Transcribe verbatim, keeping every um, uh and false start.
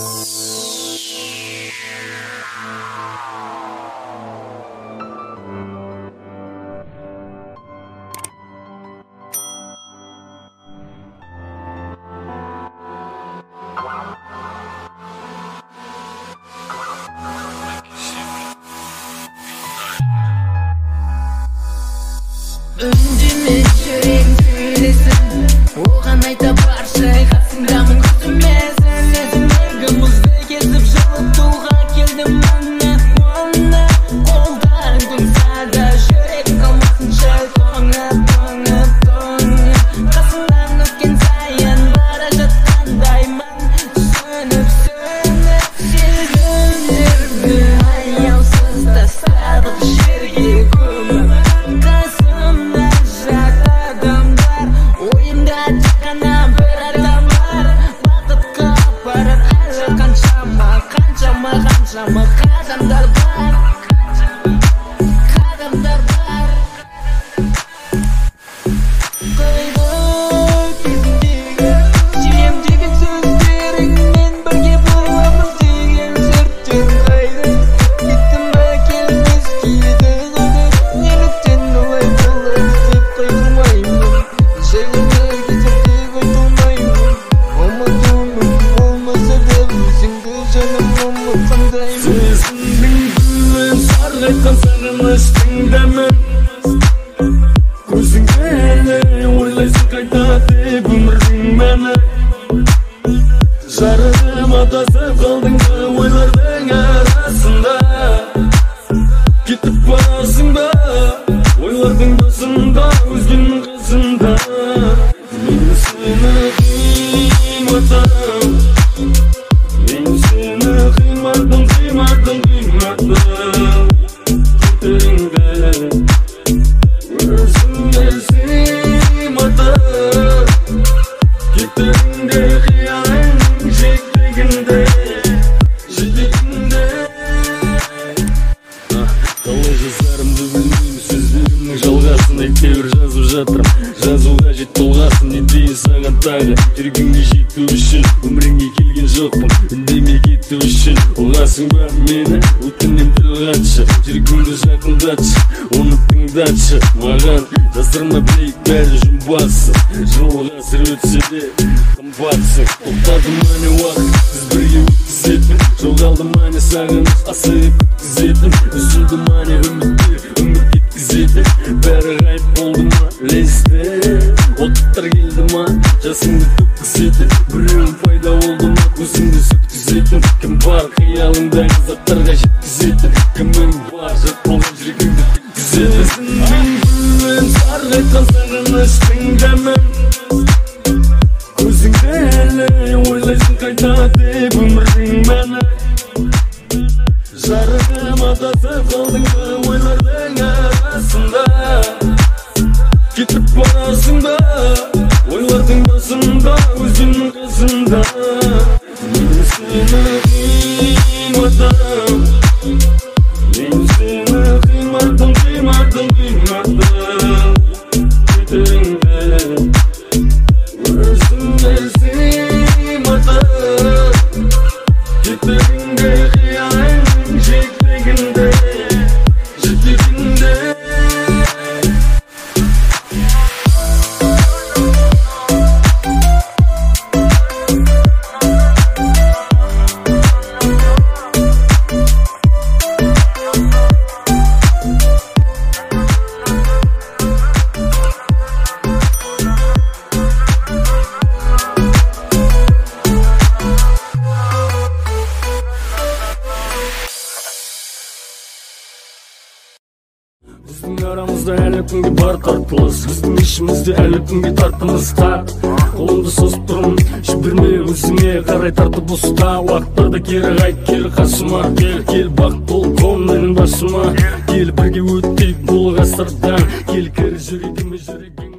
Үндеме жүрегім сөйлесін, оған айта бар жай қасыңдамын күтімесін. Есімдегі мұзды кезіп жылытуға келдім маңна қуанна. Қолдарың тұнса да жүрек қалмасын жай тоңып, тоңып, тоңып. Қасыңнан өткен сайын бара жатқандаймын, сөніп, сөніп. Сезімдерді аяусыз тастадық жерге көміп. Қаншама қадамдар бар, қадамдар бар. Қайда кезіндегі сүйем деген сөздеріңмен бірге боламыз деген сұрттен қайда кеттім ба келмес күйді қойды. Неліктен олай болады деп қайырмаймын, жайлы кезерде қайтылмаймын. Ұмытуым мүмкін болмаса да өзіңді жаным Сезімнің гүлін сарғайтқан сағыныштың дәмін, көзіңде әлі ойлайсың қайта деп өмірдің мәні. Жарығым адасып қалдың ба ойлардың арасында, кетіп барасың ба ойлардың басында өзгенің қасында. Мен сені қимадым, мен сені қимадым, қимадым, қимадым. Кетеріңді өзіңе сыймадым, кетеріңді қияның жетегінде, жетегінде. Қалай жазарымды білмеймін, сөздерімнің жалғасын әйтеуір жазып жатырмын. Жазуға жет толғасын, не дейін саған тағы, жүргіңе жету үшін өміріңе келген жоқпын, үндемей кету үшін. Ұғасың ба мені, өтінем тіл қатшы, жүргіңді жақындатшы, оны тыңдатшы. Маған жасырма білейік бәрі жұмбасын, жыл ғасыр өтсе де қымбатсың. Тоқтады мане уақыт, біз бірге өткізетін, жоғалды мане сағыныш асырып күткізетін. Үзілді мане үміттер, үміт еткізетін, бәрі ғайып болды ма лезде. Оттар келді ма жасыңды төккізетін, біреуің пайда болды ма көзіңді сөткізетін. Кім бар қиялыңдағы заттарға жеткізетін, кімің бар жат болған жүрегіңді теккізетін. Сезімнің гүлін сарғайтқан сағыныштың дәмін, көзіңде әлі ойлайсың қайта деп өмірдің мәні. Жарығым адасып қалдың ба ойлардың арасында, кетіп барасың ба ойлардың басында өзіңнің қасында. Мен сені қимадым, мен сені қимадым, қимадым, қимадым. Кетеріңді өзіңе сыймадым, кетеріңді қияның жетегінде, жетегінде. Біздің арамызда әлі күнге бар тартылыс, біздің ішімізде әлі күнге тартымыз тар. Қолымды созып тұрмын, жіберме өзіңе қарай тартып ұста. Уақыттарда кері қайт, кел қасыма, кел, кел бақ бол көңілің басыма. Кел бірге өттейік бұл ғасырдан, кел кір жүрегіме, жүрегің